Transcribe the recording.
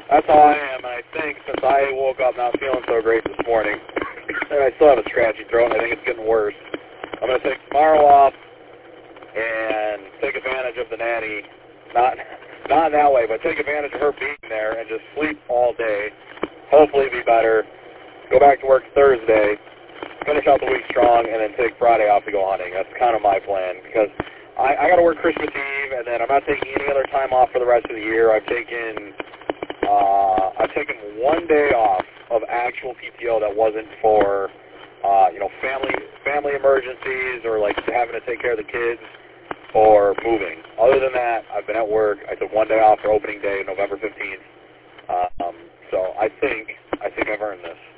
That's how I am, and I think since I woke up not feeling so great this morning, and I still have a scratchy throat, and I think it's getting worse, I'm going to take tomorrow off and take advantage of the nanny, not in that way, but take advantage of her being there and just sleep all day, hopefully be better, go back to work Thursday, finish out the week strong, and then take Friday off to go hunting. That's kind of my plan, because I got to work Christmas Eve, and then I'm not taking any other time off for the rest of the year. I've taken 1 day off of actual PTO that wasn't for family emergencies or like having to take care of the kids or moving. Other than that, I've been at work. I took 1 day off for opening day, November 15th. So I think I've earned this.